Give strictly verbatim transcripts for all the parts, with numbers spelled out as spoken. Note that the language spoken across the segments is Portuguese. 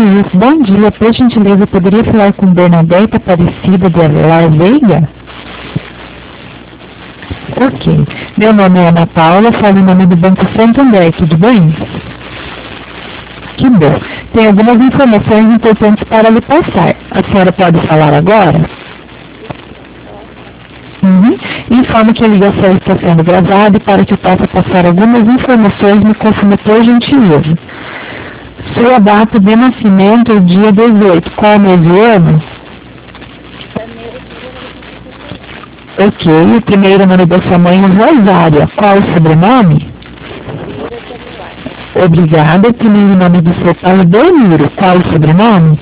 Luiz, bom dia. Por gentileza, eu poderia falar com Bernadette Aparecida de Avelar Veiga? Ok. Meu nome é Ana Paula, falo em nome do Banco Santander, tudo bem? Que bom. Tem algumas informações importantes para lhe passar. A senhora pode falar agora? Uhum. Informo que a ligação está sendo gravada e para que eu possa passar algumas informações, me confirme por gentileza. Sua data de nascimento é dia dezoito. Qual mês e ano? Ok. O primeiro nome da sua mãe é Rosária. Qual o sobrenome? Obrigada. O primeiro nome do seu pai é Belmiro. Qual o sobrenome?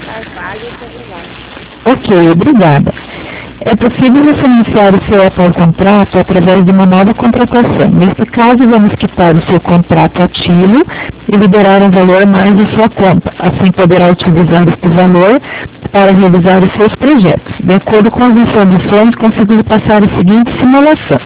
Ok, obrigada. É possível você iniciar o seu atual contrato através de uma nova contratação. Neste caso, vamos quitar o seu contrato ativo e liberar um valor mais da sua conta. Assim, poderá utilizar este valor para realizar os seus projetos. De acordo com as informações, consigo passar a seguinte simulação.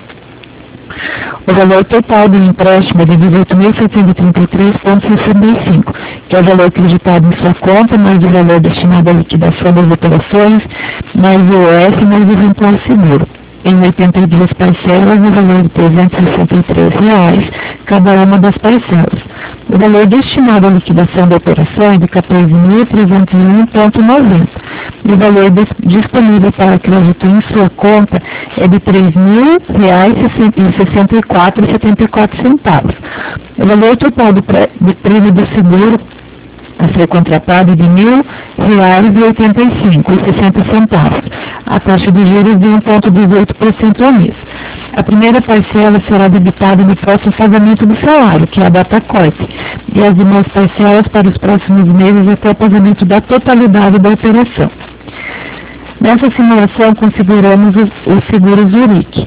O valor total do empréstimo é de dezoito mil setecentos e trinta e três vírgula sessenta e cinco, que é o valor acreditado em sua conta, mais o valor destinado à liquidação das operações, mais o I O F, mais o eventual seguro. Em oitenta e duas parcelas, no valor de trezentos e sessenta e três reais, cada uma das parcelas. O valor destinado à liquidação da operação é de quatorze mil trezentos e um vírgula noventa. E o valor disponível para crédito em sua conta é de três mil reais e sessenta e quatro reais e setenta e quatro centavos. O valor total do, pré, do prêmio do seguro a ser contratado é de mil reais e oitenta e cinco reais e sessenta centavos. A taxa de juros de um vírgula dezoito por cento ao mês. A primeira parcela será debitada no próximo pagamento do salário, que é a data corte, e as demais parcelas para os próximos meses até o pagamento da totalidade da operação. Nessa simulação, consideramos o, o seguro Zurich.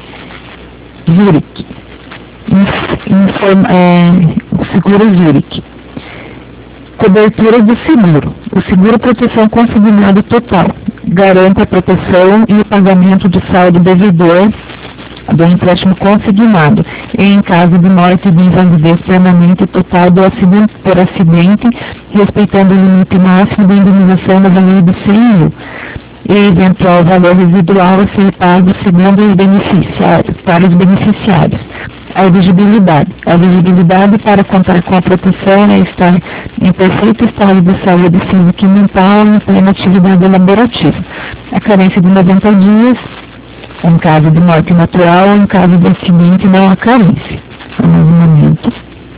Zurich. Inform, é, o seguro Zurich. Cobertura do seguro. O seguro proteção consignado total. Garante a proteção e o pagamento do saldo devedor do empréstimo consignado, em caso de morte de invalidez permanente total do acidente, por acidente, respeitando o limite máximo da indenização no valor de cem mil. E eventual valor residual a ser pago segundo os beneficiários, para os beneficiários. A elegibilidade. A elegibilidade para contar com a proteção é estar em perfeito estado de saúde física e mental e em plena atividade laborativa. A carência de noventa dias, em caso de morte natural ou em caso de acidente, não há carência. Vamos um momento.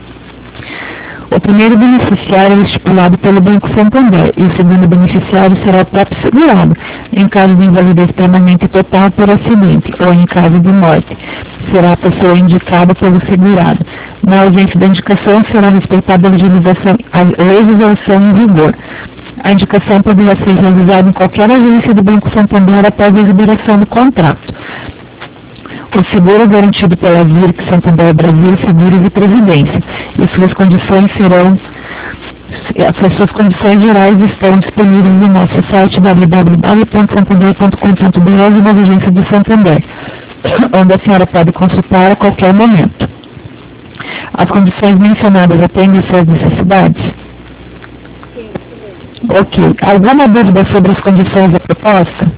O primeiro beneficiário é estipulado pelo Banco Santander e o segundo beneficiário será o próprio segurado, em caso de invalidez permanente total por acidente ou em caso de morte. Será a pessoa indicada pelo segurado. Na ausência da indicação, será respeitada a legislação, a legislação em vigor. A indicação poderá ser realizada em qualquer agência do Banco Santander após a liberação do contrato. O seguro garantido pela Zurich Santander Brasil Seguros e Previdência, e suas condições serão, as suas condições gerais estão disponíveis no nosso site w w w ponto santander ponto com ponto b r e nas agências do Santander, onde a senhora pode consultar a qualquer momento. As condições mencionadas atendem às suas necessidades? Ok. Alguma dúvida sobre as condições da proposta?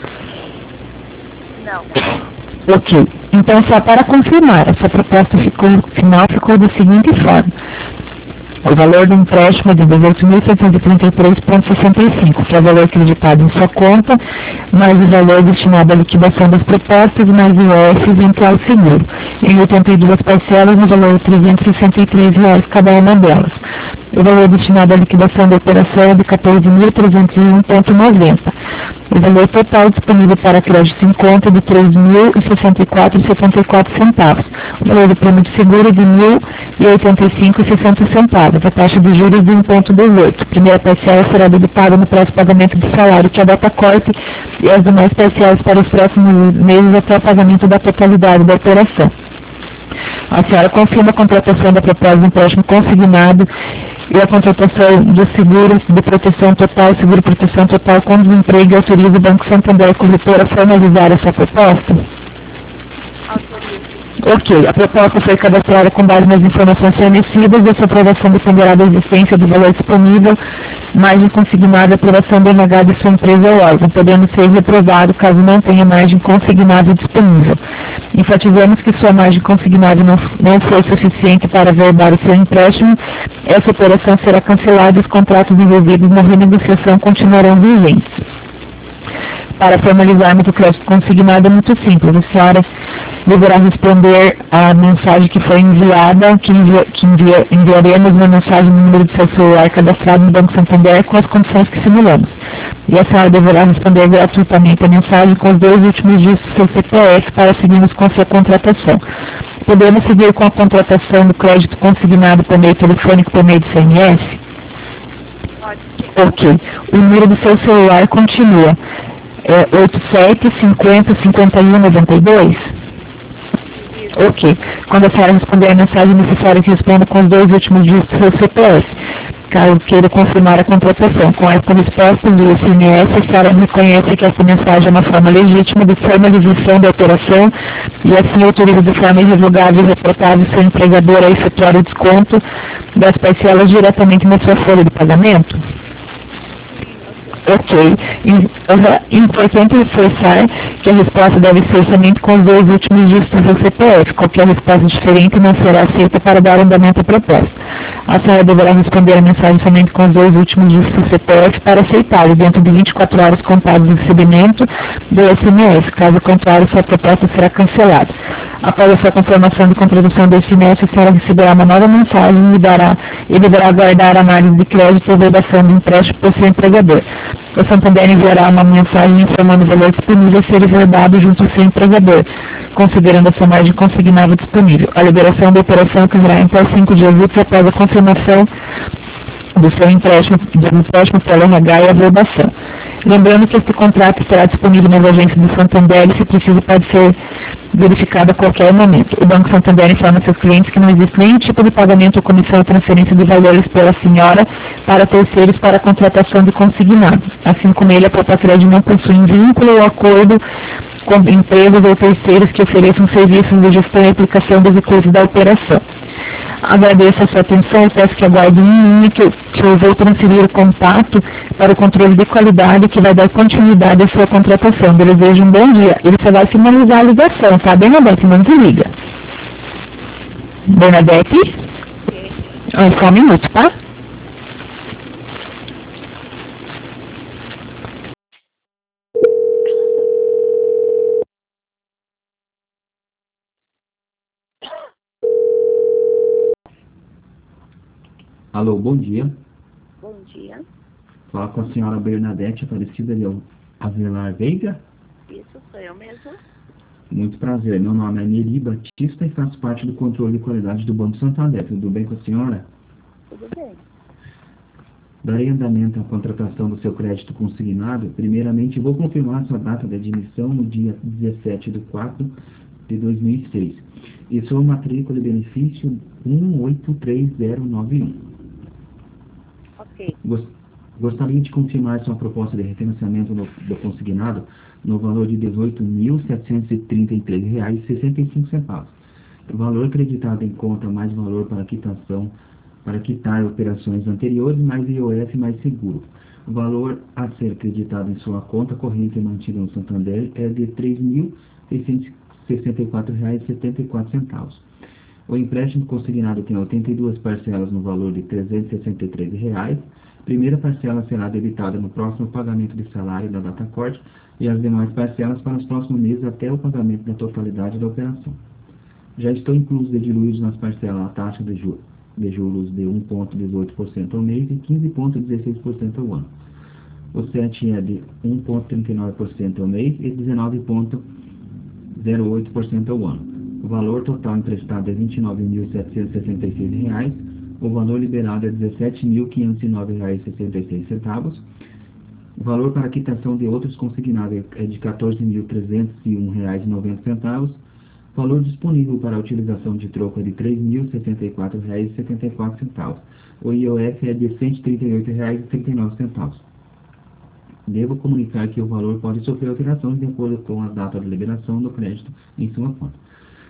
Não. Ok. Então, só para confirmar, essa proposta ficou, final ficou da seguinte forma. O valor do empréstimo é de dezoito mil setecentos e trinta e três vírgula sessenta e cinco, que é o valor acreditado em sua conta, mais o valor destinado à liquidação das propostas, mais o I O F eventual seguro. Em oitenta e duas parcelas, no valor de trezentos e sessenta e três reais cada uma delas. O valor destinado à liquidação da operação é de quatorze mil trezentos e um vírgula noventa. O valor total disponível para crédito em conta é de três mil e sessenta e quatro reais e setenta e quatro centavos. O valor do prêmio de seguro é de mil e oitenta e cinco reais e sessenta centavos. A taxa de juros de um vírgula dezoito. A primeira parcela será debitada no próximo pagamento do salário, que é a data corte, e as demais parcelas para os próximos meses até o pagamento da totalidade da operação. A senhora confirma a contratação da proposta de empréstimo consignado e a contratação do seguro de proteção total, seguro de proteção total com desemprego e autoriza o Banco Santander Corretora a formalizar essa proposta? Autoriza. Ok, a proposta foi cadastrada com base nas informações fornecidas e essa aprovação dependerá da existência do valor disponível, margem consignada, aprovação do R H de sua empresa ou órgão, podendo ser reprovado caso não tenha margem consignável disponível. Enfatizamos que sua margem consignável não, não for suficiente para averbar o seu empréstimo, essa operação será cancelada e os contratos envolvidos na renegociação continuarão vigentes. Para formalizarmos o crédito consignado é muito simples. A senhora deverá responder à mensagem que foi enviada, que, envia, que envia, enviaremos uma mensagem no número do seu celular cadastrado no Banco Santander com as condições que simulamos. E a senhora deverá responder gratuitamente a mensagem com os dois últimos dígitos do seu C P F para seguirmos com a sua contratação. Podemos seguir com a contratação do crédito consignado por meio telefônico por meio do C M S? Pode ser. Ok. O número do seu celular continua. É oito sete cinquenta cinquenta e um noventa e dois? Ok. Quando a senhora responder a mensagem, é necessário que responda com os dois últimos dígitos do seu C P F, caso queira confirmar a contratação. Com essa resposta do S M S, a senhora reconhece que essa mensagem é uma forma legítima de formalização da operação e assim autoriza de forma irrevogável e reportável seu empregador a efetuar o desconto das parcelas diretamente na sua folha de pagamento? Ok. É importante reforçar que a resposta deve ser somente com os dois últimos dígitos do C P F. Qualquer resposta diferente não será aceita para dar andamento à proposta. A senhora deverá responder a mensagem somente com os dois últimos dígitos do C P F para aceitá-lo, dentro de vinte e quatro horas contadas do recebimento do S M S. Caso contrário, sua proposta será cancelada. Após a sua confirmação de contratação do S M S, a senhora receberá uma nova mensagem e, dará, e deverá aguardar a análise de crédito e a vedação do empréstimo por seu empregador. O Santander enviará uma mensagem informando o valor disponível a ser reservado junto ao seu empregador, considerando a sua margem consignável disponível. A liberação da operação ocorrerá em até cinco dias úteis após a confirmação do seu empréstimo, do empréstimo pelo R H e a verbação. Lembrando que este contrato estará disponível nas agências do Santander e, se preciso, pode ser verificado a qualquer momento. O Banco Santander informa seus clientes que não existe nenhum tipo de pagamento ou comissão ou transferência de valores pela senhora para terceiros para a contratação de consignado. Assim como ele, a Propacred não possui vínculo ou acordo com empresas ou terceiros que ofereçam serviços de gestão e aplicação dos recursos da operação. Agradeço a sua atenção e peço que aguarde um minuto que, que eu vou transferir o contato para o controle de qualidade que vai dar continuidade à sua contratação. Eu desejo um bom dia. Ele só vai finalizar a ligação, tá? Bernadette, não desliga. Bernadette? Ah, só um minuto, tá? Alô, bom dia. Bom dia. Fala com a senhora Bernadette Aparecida de Avelar Veiga. Isso sou eu mesmo. Muito prazer. Meu nome é Neri Batista e faço parte do controle de qualidade do Banco Santander. Tudo bem com a senhora? Tudo bem. Darei andamento à contratação do seu crédito consignado. Primeiramente, vou confirmar sua data de admissão no dia dezessete de quatro de dois mil e seis. E sua matrícula de benefício um oito três zero nove um. Ok. Gostaria de confirmar sua proposta de refinanciamento do, do consignado no valor de dezoito mil setecentos e trinta e três reais e sessenta e cinco centavos. O valor acreditado em conta mais valor para quitação, para quitar operações anteriores, mais I O F mais seguro. O valor a ser acreditado em sua conta corrente mantida no Santander é de três mil seiscentos e sessenta e quatro reais e setenta e quatro centavos. O empréstimo consignado tem oitenta e duas parcelas no valor de trezentos e sessenta e três reais. Primeira parcela será debitada no próximo pagamento de salário da data corte e as demais parcelas para os próximos meses até o pagamento da totalidade da operação. Já estão inclusos e diluídos nas parcelas a taxa de juros de juros de um vírgula dezoito por cento ao mês e quinze vírgula dezesseis por cento ao ano. O C E T é de um vírgula trinta e nove por cento ao mês e dezenove vírgula zero oito por cento ao ano. O valor total emprestado é vinte e nove mil setecentos e sessenta e seis reais. O valor liberado é dezessete mil quinhentos e nove reais e sessenta e seis centavos. O valor para quitação de outros consignados é de quatorze mil trezentos e um reais e noventa centavos. O valor disponível para a utilização de troco é de três mil e sessenta e quatro reais e setenta e quatro centavos. O I O F é de cento e trinta e oito reais e trinta e nove centavos. Devo comunicar que o valor pode sofrer alterações de acordo com a data de liberação do crédito em sua conta.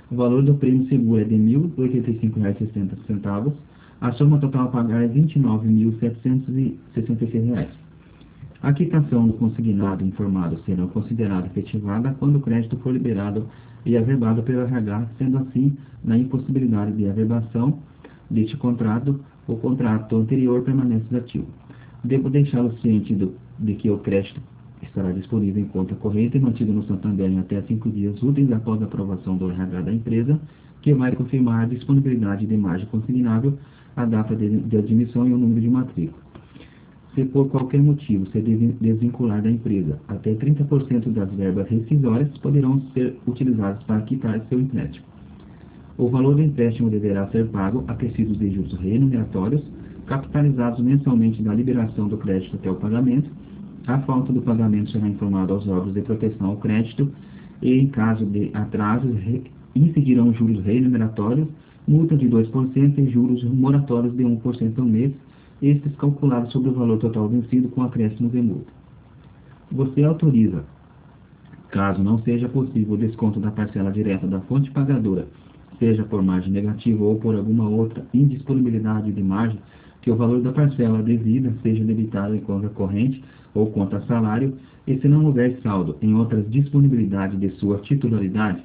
O valor do prêmio seguro é de mil e oitenta e cinco reais e sessenta centavos. A soma total a pagar é vinte e nove mil setecentos e sessenta e seis reais. A quitação do consignado informado será considerada efetivada quando o crédito for liberado e averbado pelo R H, sendo assim, na impossibilidade de averbação deste contrato, o contrato anterior permanece ativo. Devo deixá-lo ciente do, de que o crédito estará disponível em conta corrente e mantido no Santander em até cinco dias úteis após a aprovação do R H da empresa, que vai confirmar a disponibilidade de margem consignável, a data de, de admissão e o número de matrícula. Se por qualquer motivo se desvincular da empresa, até trinta por cento das verbas rescisórias poderão ser utilizadas para quitar seu empréstimo. O valor do empréstimo deverá ser pago acrescidos de juros remuneratórios, capitalizados mensalmente da liberação do crédito até o pagamento. A falta do pagamento será informado aos órgãos de proteção ao crédito e, em caso de atrasos, incidirão juros remuneratórios, multa de dois por cento e juros moratórios de um por cento ao mês, estes calculados sobre o valor total vencido com acréscimos e multa. Você autoriza, caso não seja possível o desconto da parcela direta da fonte pagadora, seja por margem negativa ou por alguma outra indisponibilidade de margem, que o valor da parcela devida seja debitado em conta corrente ou conta salário, e se não houver saldo em outras disponibilidades de sua titularidade?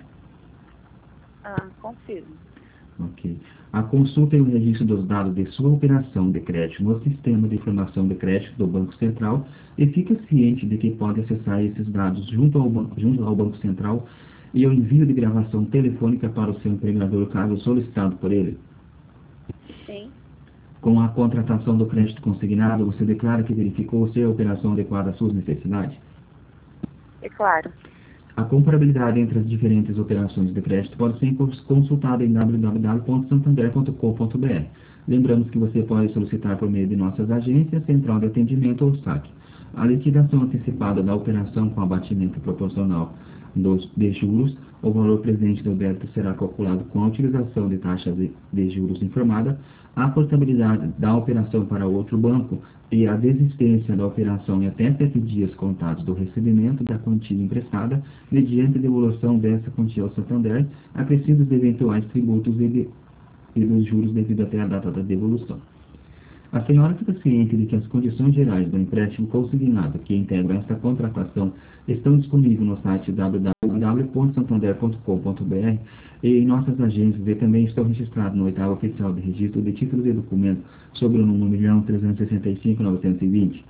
Ah, confirmo. Ok. A consulta e o registro dos dados de sua operação de crédito no sistema de informação de crédito do Banco Central, e fica ciente de que pode acessar esses dados junto ao, banco, junto ao Banco Central e o envio de gravação telefônica para o seu empregador, caso solicitado por ele. Sim. Com a contratação do crédito consignado, você declara que verificou se a operação adequada às suas necessidades? É claro. A comparabilidade entre as diferentes operações de crédito pode ser consultada em w w w ponto santander ponto com ponto b r. Lembramos que você pode solicitar por meio de nossas agências, central de atendimento ou saque. A liquidação antecipada da operação com abatimento proporcional dos, de juros, o valor presente do débito será calculado com a utilização de taxa de, de juros informada, a portabilidade da operação para outro banco e a desistência da operação em até sete dias contados do recebimento da quantia emprestada, mediante devolução dessa quantia ao Santander, acrescidos de eventuais tributos e, de, e dos juros devido até a data da devolução. A senhora fica ciente de que as condições gerais do empréstimo consignado que integram esta contratação estão disponíveis no site w w w ponto santander ponto com ponto b r e em nossas agências, e também estão registrados no oitavo oficial de registro de títulos e documentos sobre o número um milhão trezentos e sessenta e cinco mil novecentos e vinte?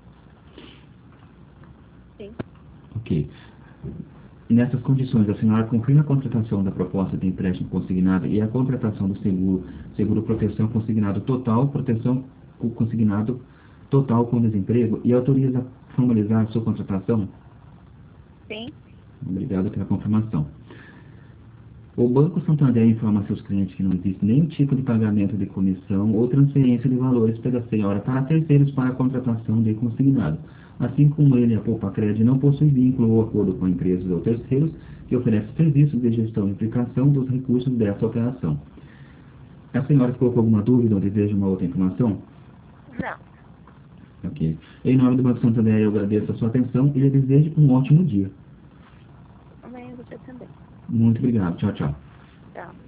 Sim. Ok. E nessas condições, a senhora confirma a contratação da proposta de empréstimo consignado e a contratação do seguro, seguro proteção consignado total, proteção consignado total com desemprego, e autoriza a formalizar a sua contratação? Sim. Obrigado pela confirmação. O Banco Santander informa a seus clientes que não existe nenhum tipo de pagamento de comissão ou transferência de valores pela senhora para terceiros para a contratação de consignado. Assim como ele, a Poupa-Cred não possui vínculo ou acordo com empresas ou terceiros que oferecem serviços de gestão e aplicação dos recursos dessa operação. A senhora ficou com alguma dúvida ou deseja uma outra informação? Não. Ok. Em nome do Banco Santander, eu agradeço a sua atenção e lhe desejo um ótimo dia. Amém, você também. Muito obrigado. Tchau, tchau. Tchau.